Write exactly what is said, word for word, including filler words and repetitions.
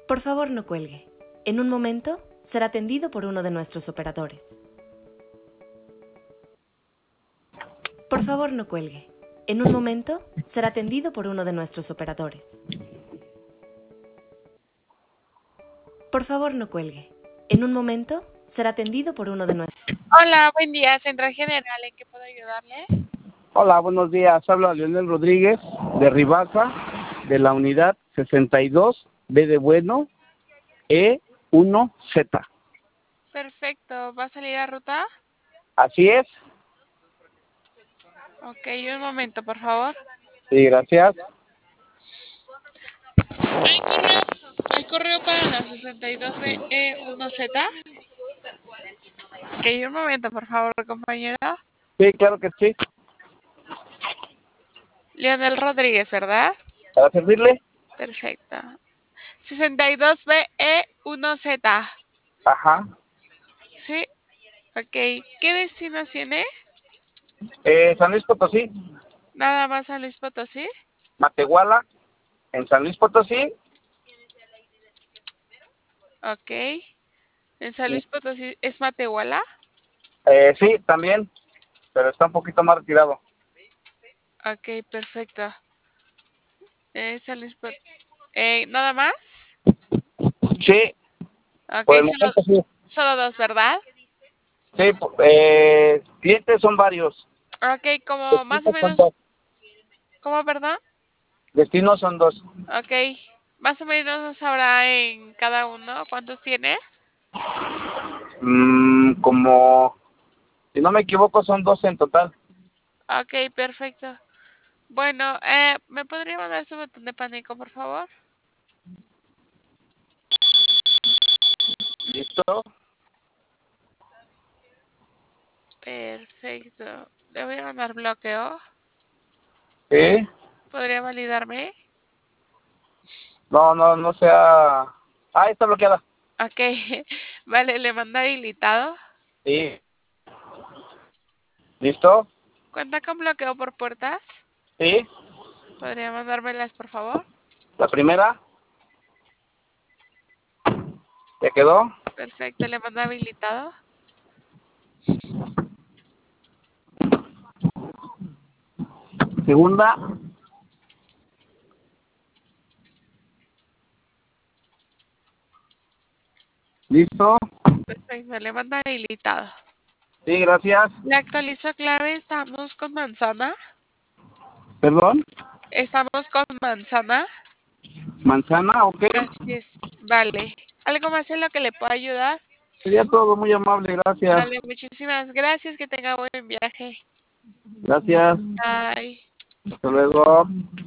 Por favor, no cuelgue. En un momento será atendido por uno de nuestros operadores. Por favor, no cuelgue. En un momento será atendido por uno de nuestros operadores. Por favor, no cuelgue. En un momento será atendido por uno de nuestros... Hola, buen día, Central General, ¿en qué puedo ayudarle? Hola, buenos días. Habla Leonel Rodríguez de Ribasa, de la unidad sesenta y dos, B de bueno, E uno Z. Perfecto, ¿va a salir a ruta? Así es. Ok, un momento, por favor. Sí, gracias. ¿Hay correo, ¿hay correo para la sesenta y dos B E uno Z? Ok, un momento, por favor, compañero. Sí, claro que sí. Leonel Rodríguez, ¿verdad? ¿Para servirle? Perfecto. sesenta y dos B E uno Z. Ajá. Sí, ok. ¿Qué destino tiene? Eh, San Luis Potosí, Nada más a Luis Potosí. Matehuala, en San Luis Potosí. Ok. En San Luis Potosí, ¿es Matehuala? Eh, sí, también, pero está un poquito más retirado. Ok, perfecto. Eh, San Luis Pot- eh, ¿Nada más? Sí, Ok, por el solo, momento sí. solo dos, ¿verdad? Sí, eh, clientes son varios. Ok, como más o Destinos son menos, dos. ¿cómo, perdón? Destinos son dos. Ok, más o menos sabrá en cada uno cuántos tiene. Mm, como, si no me equivoco, son dos en total. Ok, perfecto. Bueno, eh, ¿me podría mandar su botón de pánico, por favor? ¿Listo? Perfecto. Le voy a mandar bloqueo. Sí. ¿Podría validarme? No, no, no sea... Ah, está bloqueada. Ok, vale, le mando habilitado. Sí. ¿Listo? ¿Cuenta con bloqueo por puertas? Sí. ¿Podría mandármelas, por favor? La primera. ¿Ya quedó? Perfecto, le mando habilitado. Segunda. ¿Listo? Perfecto, le mando habilitado. Sí, gracias. Le actualizo clave, estamos con manzana. ¿Perdón? Estamos con manzana. Manzana, ok. Así es, vale. ¿Algo más en lo que le pueda ayudar? Sería todo muy amable, gracias. Vale, muchísimas gracias, que tenga buen viaje. Gracias. Bye. Hasta luego.